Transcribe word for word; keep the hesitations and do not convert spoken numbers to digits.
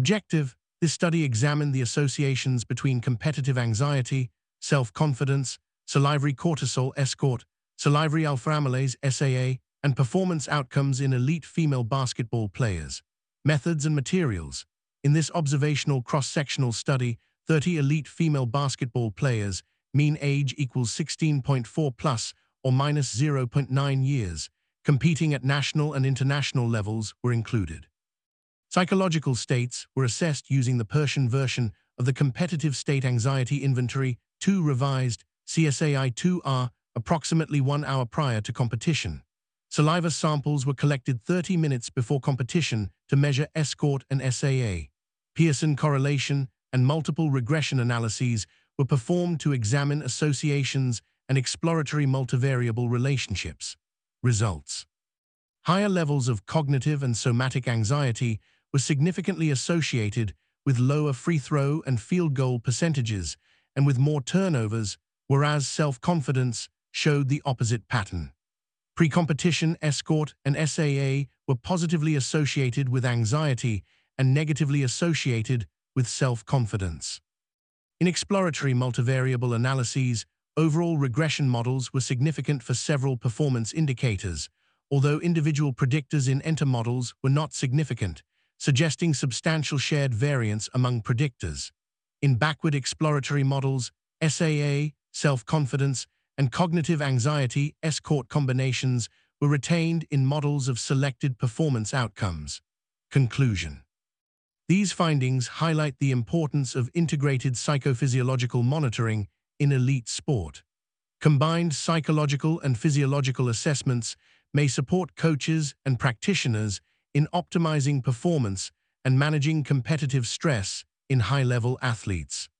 Objective: this study examined the associations between competitive anxiety, self-confidence, salivary cortisol escort, salivary alpha amylase S A A, and performance outcomes in elite female basketball players. Methods and materials. In this observational cross-sectional study, thirty elite female basketball players, mean age equals sixteen point four plus or minus zero point nine years, competing at national and international levels, were included. Psychological states were assessed using the Persian version of the Competitive State Anxiety Inventory two revised C S A I two R approximately one hour prior to competition. Saliva samples were collected thirty minutes before competition to measure escort and S A A. Pearson correlation and multiple regression analyses were performed to examine associations and exploratory multivariable relationships. Results. Higher levels of cognitive and somatic anxiety were significantly associated with lower free throw and field goal percentages and with more turnovers, whereas self-confidence showed the opposite pattern. Pre-competition escort and S A A were positively associated with anxiety and negatively associated with self-confidence. In exploratory multivariable analyses, overall regression models were significant for several performance indicators, although individual predictors in enter models were not significant, suggesting substantial shared variance among predictors. In backward exploratory models, S A A, self-confidence, and cognitive anxiety escort combinations were retained in models of selected performance outcomes. Conclusion. These findings highlight the importance of integrated psychophysiological monitoring in elite sport. Combined psychological and physiological assessments may support coaches and practitioners in optimizing performance and managing competitive stress in high-level athletes.